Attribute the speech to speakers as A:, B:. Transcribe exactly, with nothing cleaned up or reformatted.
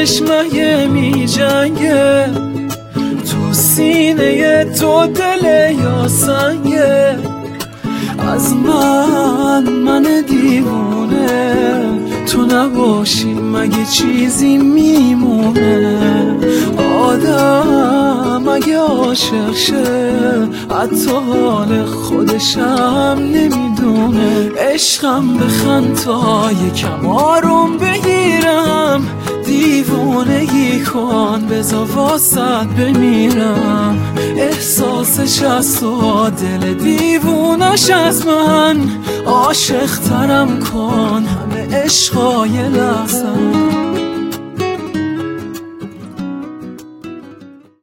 A: چشمه می جنگه، تو سینه تو دل یا سنگه. از من من دیوونه تو نباشی مگه چیزی میمونه؟ آدم اگه عاشق شه حتی حال خودشم نمیدونه. عشقم بخند تا یکم آروم بگیرم، دیوونگی کن بذار واسط بمیرم. احساسش از تو دل دیوونش از من، عاشق ترم کن همه عشقای لحظم.